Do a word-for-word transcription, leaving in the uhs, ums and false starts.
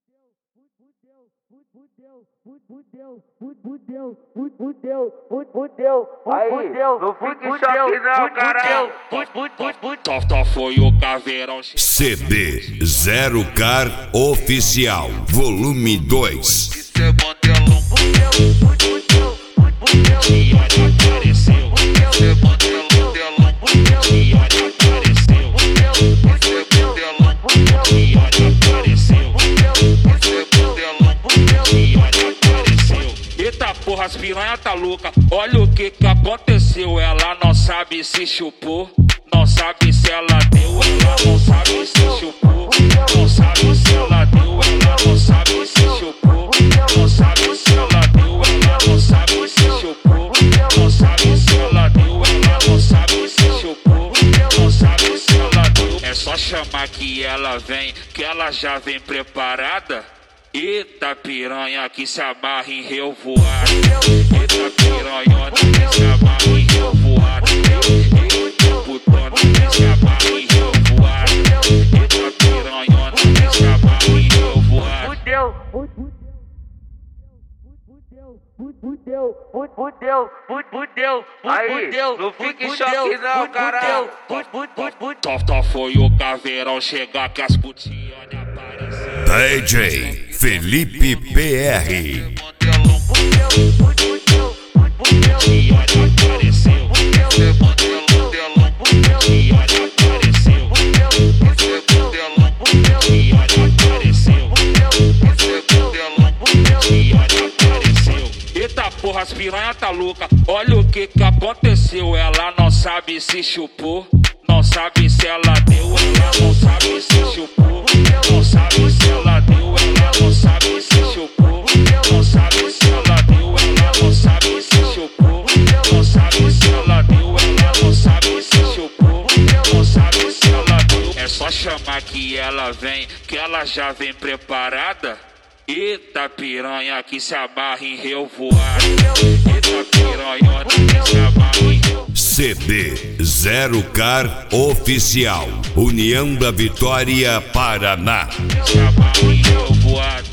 Aí, não fique em choque não, caralho. Tota foi o caveirão. C D Zero Car Oficial, volume dois. Isso é modelão. E olha, apareceu. Isso é modelão, modelão. E olha, apareceu. Isso é modelão. E olha, apareceu. Isso é modelão. E olha, apareceu. Eita porra, as piranha tá louca. Olha o que que aconteceu. Ela não sabe se chupou. Não sabe se ela deu. Ela não sabe se chupou. Não sabe se ela deu. Ela não sabe se chupou. Não sabe se ela deu. Ela não sabe se chupou. Não sabe se ela deu. Ela não sabe se chupou. Não sabe se ela deu. É só chamar que ela vem, que ela já vem preparada. Eita piranha que se amarra em revoada. Eita piranhona que se amarra em revoada. Eita putona que se amarra em revoada. Eita piranhona que se amarra em revoada. Fudeu, fudeu, fudeu, fudeu, aí, não fique em choque não, caralho. Tota foi o caveirão chegar que as putinhas apareceram. D J Felipe P R. E olha, apareceu. Isso é modelão, modelão. E olha, apareceu. Isso é modelão. E olha, apareceu. Isso é modelão. E olha, apareceu. Eita porra, as piranha tá louca. Olha o que que aconteceu. Ela não sabe se chupou. Não sabe se ela deu. Ela não sabe se chupou. Não sabe se ela deu. Ela não sabe se chupou. Não sabe se ela deu. Ela não sabe se chupou. Não sabe se ela deu. Ela não sabe se chupou. Não sabe se ela deu. É só chamar que ela vem, que ela já vem preparada. Eita piranha que se amarra em revoada. Eita piranhona que se amarra em revoada. C D Zero Car Oficial, União da Vitória, Paraná. Se amarra em revoada.